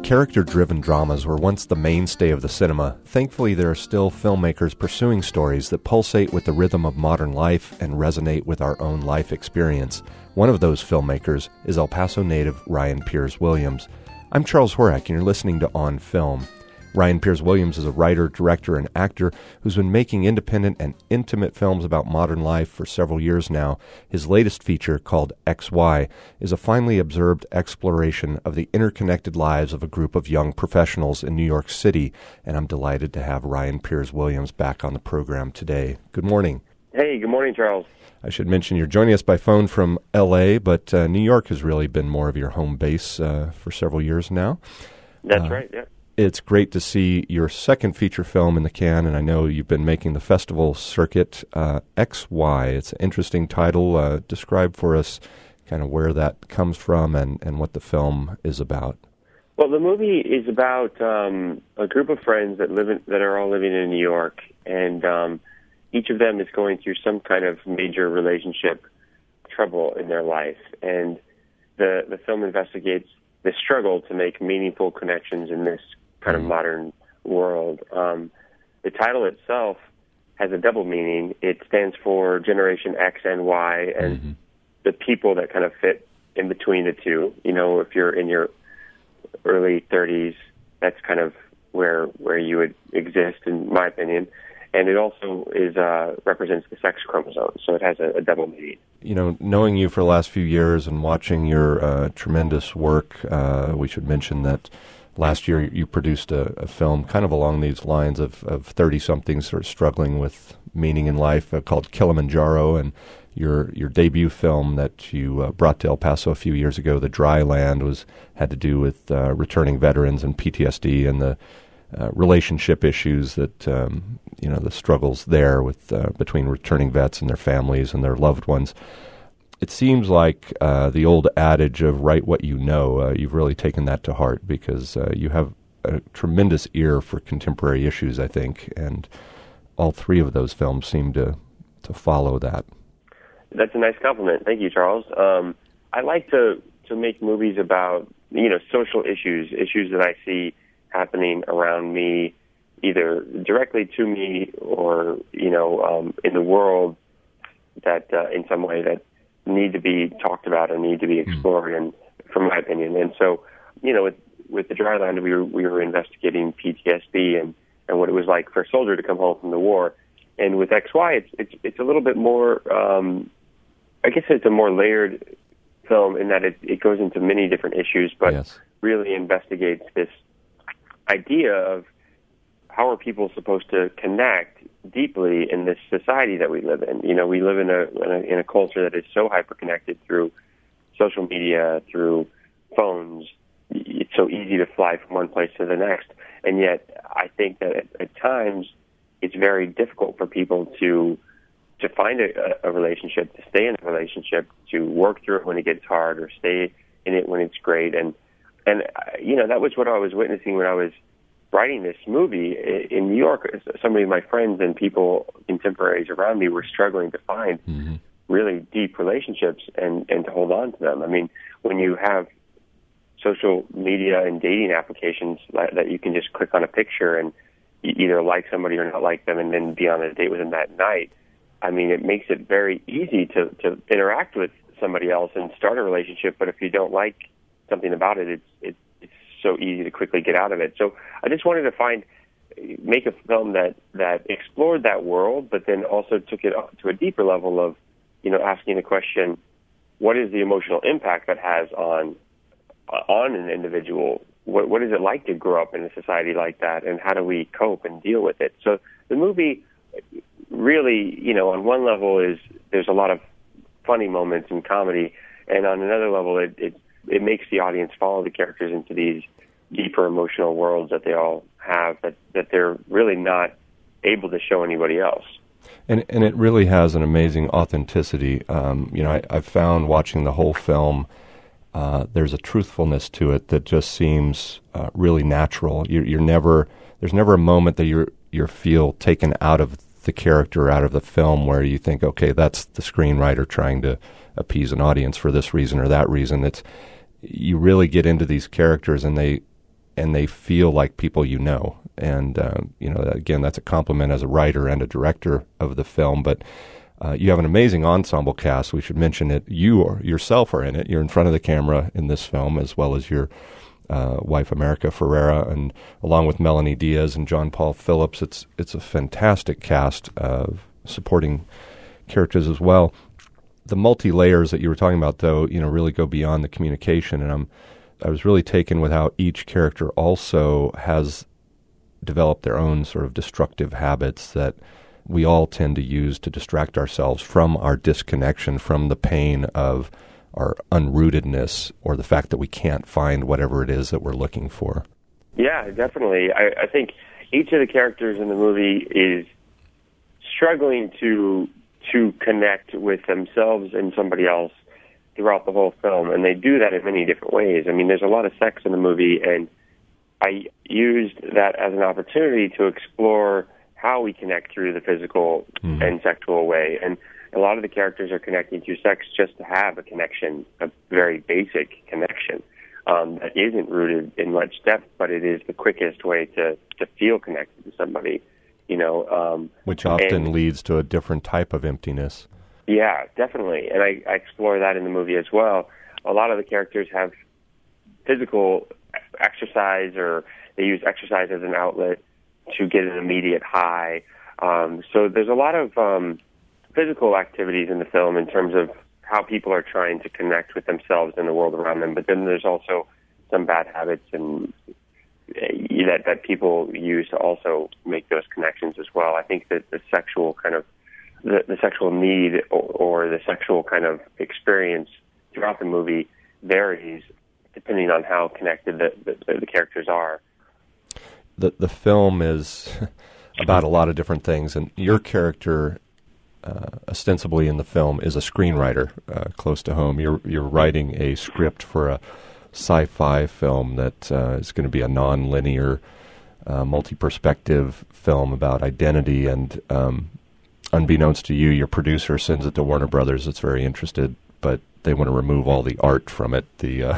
Character-driven dramas were once the mainstay of the cinema. Thankfully, there are still filmmakers pursuing stories that pulsate with the rhythm of modern life and resonate with our own life experience. One of those filmmakers is El Paso native Ryan Piers Williams. I'm Charles Horak, and you're listening to On Film. Ryan Piers Williams is a writer, director, and actor who's been making independent and intimate films about modern life for several years now. His latest feature, called XY, is a finely observed exploration of the interconnected lives of a group of young professionals in New York City, and I'm delighted to have Ryan Piers Williams back on the program today. Good morning. Hey, good morning, Charles. I should mention you're joining us by phone from L.A., but New York has really been more of your home base for several years now. That's right, yeah. It's great to see your second feature film in the can, and I know you've been making the festival circuit, XY. It's an interesting title. Describe for us kind of where that comes from and what the film is about. Well, the movie is about a group of friends that are all living in New York, and each of them is going through some kind of major relationship trouble in their life. And the film investigates the struggle to make meaningful connections in this kind of modern world. The title itself has a double meaning. It stands for Generation X and Y, and the people that kind of fit in between the two. You know, if you're in your early 30s, that's kind of where you would exist, in my opinion. And it also represents the sex chromosome, so it has a double meaning. You know, knowing you for the last few years and watching your tremendous work, we should mention that last year you produced a film kind of along these lines of 30-somethings sort of struggling with meaning in life called Kilimanjaro, and your debut film that you brought to El Paso a few years ago, The Dry Land, had to do with returning veterans and PTSD and the relationship issues that, the struggles there with between returning vets and their families and their loved ones. It seems like the old adage of write what you know, you've really taken that to heart because you have a tremendous ear for contemporary issues, I think, and all three of those films seem to follow that. That's a nice compliment. Thank you, Charles. I like to make movies about, social issues that I see happening around me, either directly to me or, in the world that in some way that need to be talked about or need to be explored, and from my opinion. And so, with The Dry Land, we were investigating PTSD and what it was like for a soldier to come home from the war. And with XY, it's a little bit more, I guess it's a more layered film in that it goes into many different issues, but really investigates this idea of how are people supposed to connect deeply in this society that we live in. We live in a culture that is so hyper-connected through social media, through phones. It's so easy to fly from one place to the next. And yet I think that at times it's very difficult for people to find a relationship, to stay in a relationship, to work through it when it gets hard or stay in it when it's great. And that was what I was witnessing when I was writing this movie in New York. Some of my friends and people, contemporaries around me, were struggling to find really deep relationships and to hold on to them. I mean, when you have social media and dating applications that you can just click on a picture and either like somebody or not like them and then be on a date with them that night, I mean, it makes it very easy to interact with somebody else and start a relationship, but if you don't like something about it, it's so easy to quickly get out of it. So I just wanted to make a film that explored that world, but then also took it to a deeper level of, asking the question, what is the emotional impact that has on an individual? What is it like to grow up in a society like that, and how do we cope and deal with it? So the movie really, on one level there's a lot of funny moments and comedy, and on another level it makes the audience follow the characters into these deeper emotional worlds that they all have that they're really not able to show anybody else. And it really has an amazing authenticity. I've found watching the whole film, there's a truthfulness to it that just seems really natural. There's never a moment that you feel taken out of the character, out of the film, where you think, okay, that's the screenwriter trying to appease an audience for this reason or that reason. You really get into these characters, and they and they feel like people you know. And, again, that's a compliment as a writer and a director of the film. But you have an amazing ensemble cast. We should mention it. You yourself are in it. You're in front of the camera in this film, as well as your wife, America Ferrera, and along with Melanie Diaz and John Paul Phillips. It's a fantastic cast of supporting characters as well. The multi-layers that you were talking about, though, really go beyond the communication. And I was really taken with how each character also has developed their own sort of destructive habits that we all tend to use to distract ourselves from our disconnection, from the pain of our unrootedness or the fact that we can't find whatever it is that we're looking for. Yeah, definitely. I think each of the characters in the movie is struggling to connect with themselves and somebody else throughout the whole film, and they do that in many different ways. I mean, there's a lot of sex in the movie, and I used that as an opportunity to explore how we connect through the physical and sexual way. And a lot of the characters are connecting through sex just to have a connection, a very basic connection that isn't rooted in much depth, but it is the quickest way to feel connected to somebody, which often leads to a different type of emptiness. Yeah, definitely. And I explore that in the movie as well. A lot of the characters have physical exercise, or they use exercise as an outlet to get an immediate high. So there's a lot of physical activities in the film in terms of how people are trying to connect with themselves and the world around them. But then there's also some bad habits and that people use to also make those connections as well. I think that the sexual kind of the sexual need or the sexual kind of experience throughout the movie varies depending on how connected the characters are. The film is about a lot of different things, and your character, ostensibly in the film, is a screenwriter close to home. You're writing a script for a sci-fi film that is going to be a non-linear, multi-perspective film about identity, and unbeknownst to you, your producer sends it to Warner Brothers. It's very interested, but they want to remove all the art from it.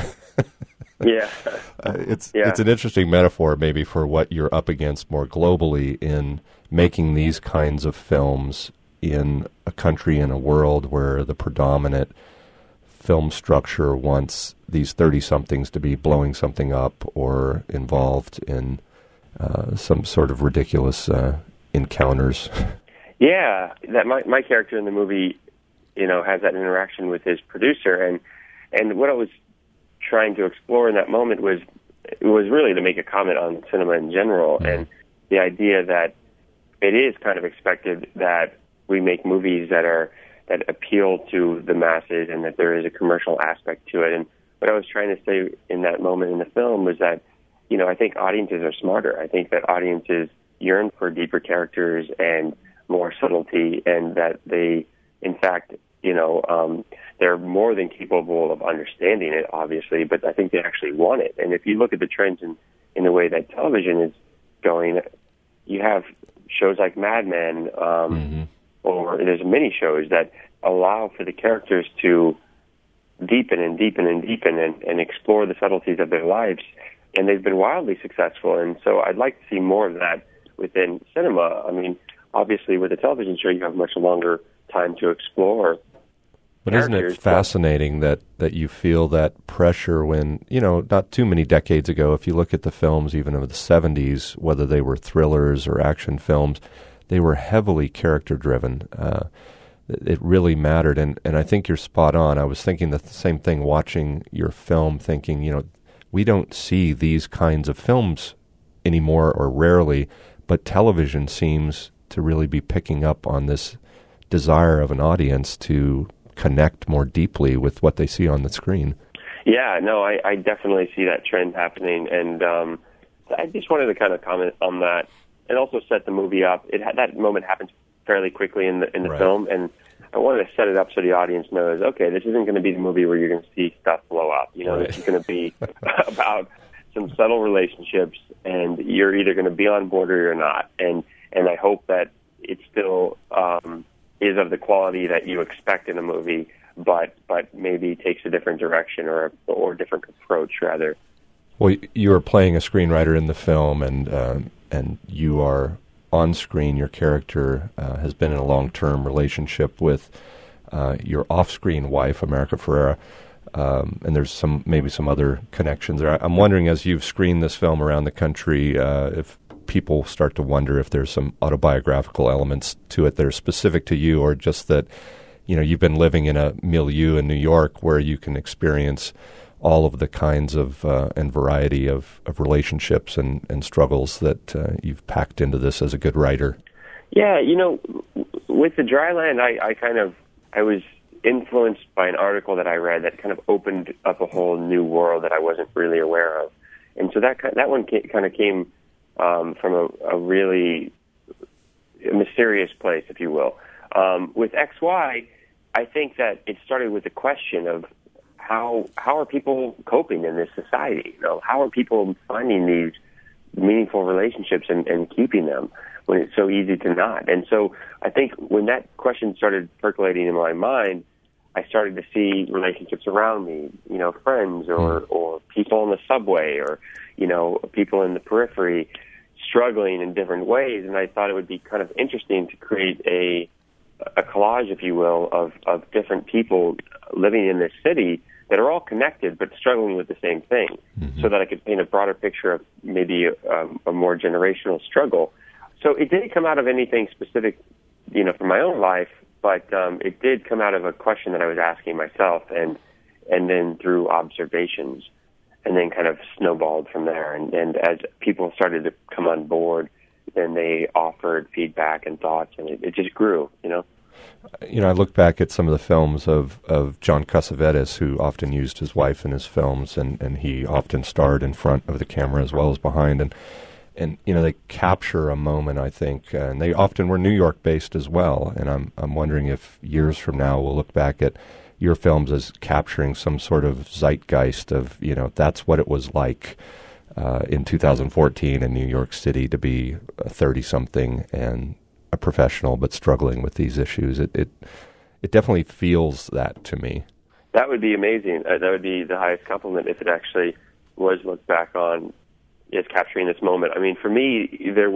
It's an interesting metaphor maybe for what you're up against more globally in making these kinds of films in a country, in a world where the predominant film structure wants these 30-somethings to be blowing something up or involved in some sort of ridiculous encounters. Yeah, that my character in the movie, has that interaction with his producer, and what I was trying to explore in that moment was really to make a comment on cinema in general, and the idea that it is kind of expected that we make movies that appeal to the masses and that there is a commercial aspect to it. And what I was trying to say in that moment in the film was that, I think audiences are smarter. I think that audiences yearn for deeper characters and more subtlety, and that they, in fact, they're more than capable of understanding it, obviously, but I think they actually want it. And if you look at the trends in the way that television is going, you have shows like Mad Men, or there's many shows that allow for the characters to deepen and deepen and deepen and explore the subtleties of their lives, and they've been wildly successful. And so I'd like to see more of that within cinema. I mean, obviously, with a television show, you have much longer time to explore. But isn't it fascinating that you feel that pressure when, not too many decades ago, if you look at the films even of the 70s, whether they were thrillers or action films, they were heavily character-driven. It really mattered, and I think you're spot on. I was thinking the same thing watching your film, thinking, we don't see these kinds of films anymore or rarely, but television seems to really be picking up on this desire of an audience to connect more deeply with what they see on the screen. Yeah, no, I definitely see that trend happening, and I just wanted to kind of comment on that and also set the movie up. That moment happens fairly quickly in the right. film, and I wanted to set it up so the audience knows, okay, this isn't going to be the movie where you're going to see stuff blow up. Right. This is going to be about some subtle relationships, and you're either going to be on board or you're not. And I hope that it still is of the quality that you expect in a movie, but maybe takes a different direction or a different approach, rather. Well, you are playing a screenwriter in the film, and you are on screen. Your character has been in a long-term relationship with your off-screen wife, America Ferrera, and there's maybe some other connections there. I'm wondering, as you've screened this film around the country, if people start to wonder if there's some autobiographical elements to it that are specific to you, or just that, you've been living in a milieu in New York where you can experience all of the kinds of and variety of relationships and struggles that you've packed into this as a good writer. Yeah, with the Dryland, I was influenced by an article that I read that kind of opened up a whole new world that I wasn't really aware of, and so that one kind of came from a really mysterious place, if you will. With XY, I think that it started with the question of how are people coping in this society? How are people finding these meaningful relationships and keeping them when it's so easy to not? And so I think when that question started percolating in my mind, I started to see relationships around me, friends or people in the subway or, people in the periphery struggling in different ways. And I thought it would be kind of interesting to create a collage, if you will, of different people living in this city that are all connected but struggling with the same thing, so that I could paint a broader picture of maybe a more generational struggle. So it didn't come out of anything specific, from my own life, but it did come out of a question that I was asking myself, and then through observations, and then kind of snowballed from there. And as people started to come on board, then they offered feedback and thoughts, and it just grew, I look back at some of the films of John Cassavetes, who often used his wife in his films, and he often starred in front of the camera as well as behind. And they capture a moment, I think, and they often were New York-based as well. And I'm wondering if years from now we'll look back at your films as capturing some sort of zeitgeist of, that's what it was like in 2014 in New York City to be a 30-something and a professional but struggling with these issues. It definitely feels that to me. That would be amazing. That would be the highest compliment if it actually was looked back on as capturing this moment. I mean, for me, there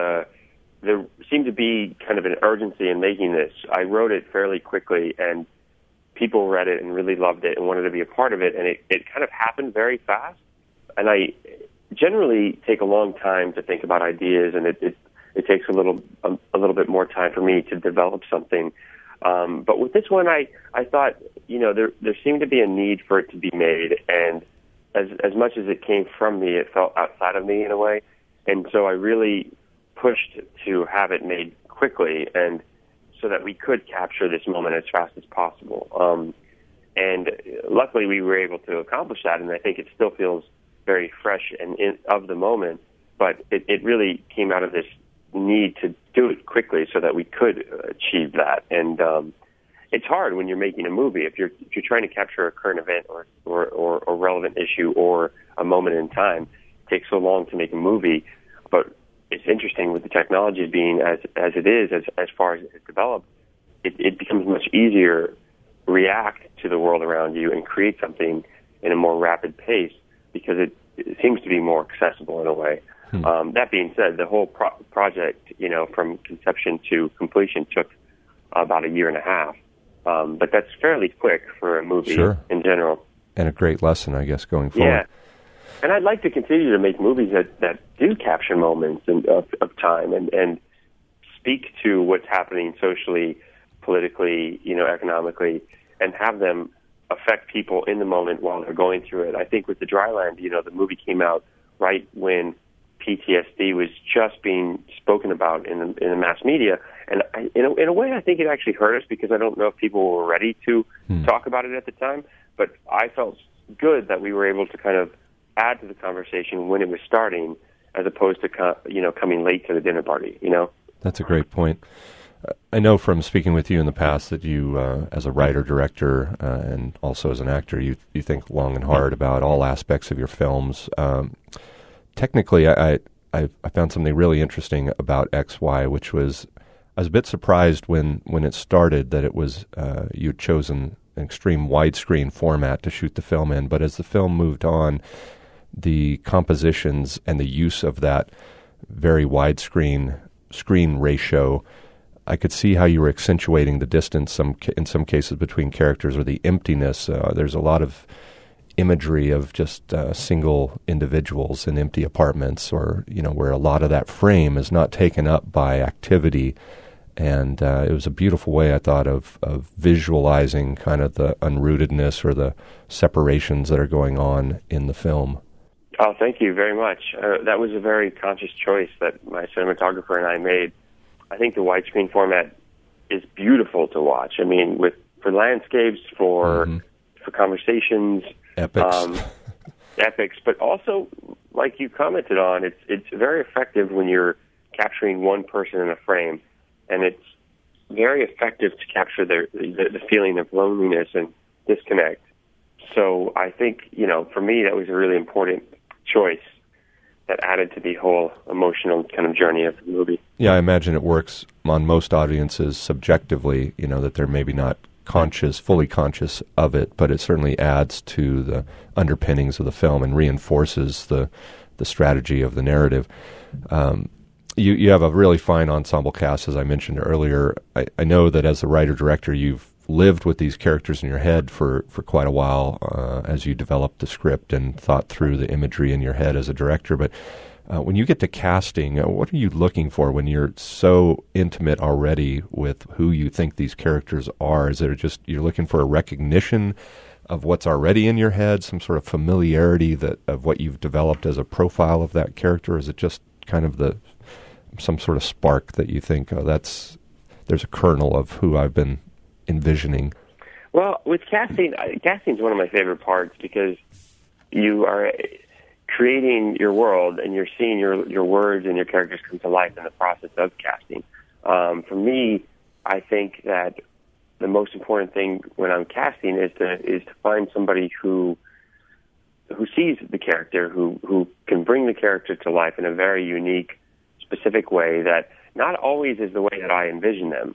seemed to be kind of an urgency in making this. I wrote it fairly quickly, and people read it and really loved it and wanted to be a part of it, and it kind of happened very fast. And I generally take a long time to think about ideas, and it takes a little bit more time for me to develop something. But with this one, I thought, there seemed to be a need for it to be made, and as much as it came from me, it felt outside of me in a way. And so I really pushed to have it made quickly, and so that we could capture this moment as fast as possible. And luckily we were able to accomplish that, and I think it still feels very fresh and of the moment, but it really came out of this need to do it quickly so that we could achieve that. And it's hard when you're making a movie. If you're trying to capture a current event or a relevant issue or a moment in time, it takes so long to make a movie. But it's interesting with the technology being as it is, as far as it's developed, it becomes much easier to react to the world around you and create something in a more rapid pace because it seems to be more accessible in a way. That being said, the whole project, from conception to completion took about a year and a half. But that's fairly quick for a movie in general. And a great lesson, I guess, going forward. Yeah. And I'd like to continue to make movies that do capture moments of time and speak to what's happening socially, politically, economically, and have them affect people in the moment while they're going through it. I think with The Dryland, the movie came out right when PTSD was just being spoken about in the mass media. And in a way, I think it actually hurt us because I don't know if people were ready to talk about it at the time. But I felt good that we were able to kind of add to the conversation when it was starting, as opposed to coming late to the dinner party. That's a great point. I know from speaking with you in the past that you, as a writer, director, and also as an actor, you think long and hard about all aspects of your films. Technically, I found something really interesting about XY, which was I was a bit surprised when it started that it was you'd chosen an extreme widescreen format to shoot the film in. But as the film moved on, the compositions and the use of that very widescreen screen ratio, I could see how you were accentuating the distance in some cases between characters, or the emptiness. There's a lot of imagery of just single individuals in empty apartments, or where a lot of that frame is not taken up by activity. And it was a beautiful way, I thought, of visualizing kind of the unrootedness or the separations that are going on in the film. Oh, thank you very much. That was a very conscious choice that my cinematographer and I made. I think the widescreen format is beautiful to watch. I mean, for landscapes, for conversations, epics, but also, like you commented on, it's very effective when you're capturing one person in a frame, and it's very effective to capture the feeling of loneliness and disconnect. So I think, for me, that was a really important choice that added to the whole emotional kind of journey of the movie. Yeah, I imagine it works on most audiences subjectively, that they're maybe not fully conscious of it, but it certainly adds to the underpinnings of the film and reinforces the strategy of the narrative. You have a really fine ensemble cast, as I mentioned earlier. I know that as the writer-director, you've lived with these characters in your head for quite a while as you developed the script and thought through the imagery in your head as a director. But when you get to casting, what are you looking for when you're so intimate already with who you think these characters are? Is it just you're looking for a recognition of what's already in your head, some sort of familiarity of what you've developed as a profile of that character? Or is it just kind of some sort of spark that you think, there's a kernel of who I've been envisioning? Well, with casting is one of my favorite parts, because you are creating your world and you're seeing your words and your characters come to life in the process of casting. For me, I think that the most important thing when I'm casting is to find somebody who sees the character, who can bring the character to life in a very unique, specific way that not always is the way that I envision them.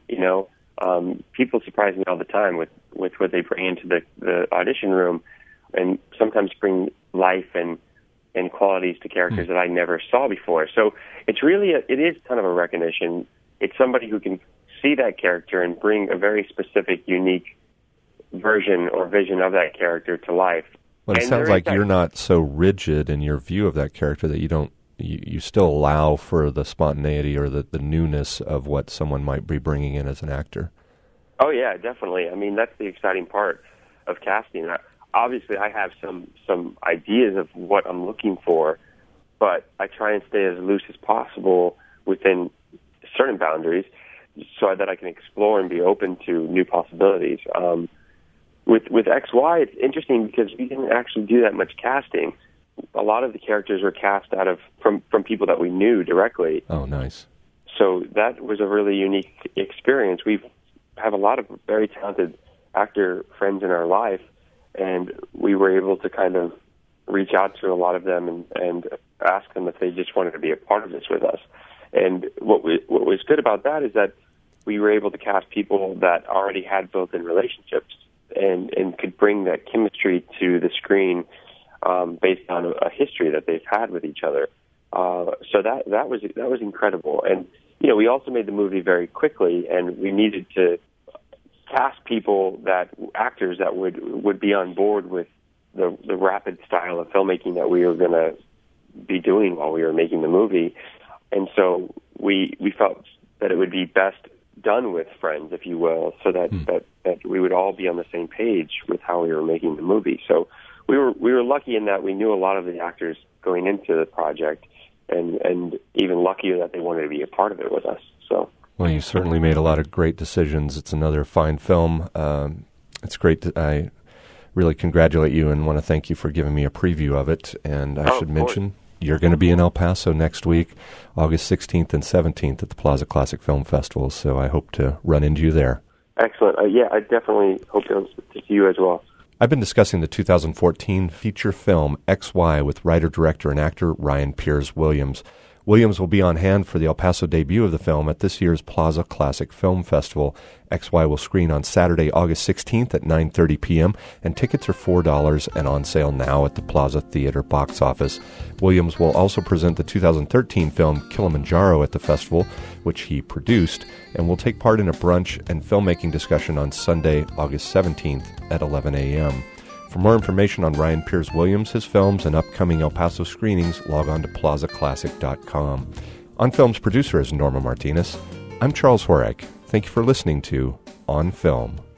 People surprise me all the time with what they bring into the audition room, and sometimes bring life and qualities to characters that I never saw before. So it is kind of a recognition. It's somebody who can see that character and bring a very specific, unique version or vision of that character to life. Well, it sounds like you're not so rigid in your view of that character that you still allow for the spontaneity or the newness of what someone might be bringing in as an actor. Oh, yeah, definitely. I mean, that's the exciting part of casting. Obviously, I have some ideas of what I'm looking for, but I try and stay as loose as possible within certain boundaries so that I can explore and be open to new possibilities. With XY, it's interesting because we didn't actually do that much casting. A lot of the characters were cast from people that we knew directly. Oh, nice. So that was a really unique experience. We have a lot of very talented actor friends in our life, and we were able to kind of reach out to a lot of them and ask them if they just wanted to be a part of this with us. And what was good about that is that we were able to cast people that already had built-in relationships and could bring that chemistry to the screen based on a history that they've had with each other. So that was incredible. And we also made the movie very quickly, and we needed to cast actors that would be on board with the rapid style of filmmaking that we were going to be doing while we were making the movie. And so we felt that it would be best done with friends, if you will, so that we would all be on the same page with how we were making the movie. So we were lucky in that we knew a lot of the actors going into the project, and even luckier that they wanted to be a part of it with us. So, well, you certainly made a lot of great decisions. It's another fine film. It's great. I really congratulate you and want to thank you for giving me a preview of it. And I should mention, you're going to be in El Paso next week, August 16th and 17th at the Plaza Classic Film Festival. So I hope to run into you there. Excellent. Yeah, I definitely hope to see you as well. I've been discussing the 2014 feature film XY with writer, director, and actor Ryan Piers Williams. Williams will be on hand for the El Paso debut of the film at this year's Plaza Classic Film Festival. XY will screen on Saturday, August 16th at 9:30 p.m., and tickets are $4 and on sale now at the Plaza Theater box office. Williams will also present the 2013 film Kilimanjaro at the festival, which he produced, and will take part in a brunch and filmmaking discussion on Sunday, August 17th at 11 a.m. For more information on Ryan Piers Williams, his films, and upcoming El Paso screenings, log on to plazaclassic.com. On Film's producer is Norma Martinez. I'm Charles Horak. Thank you for listening to On Film.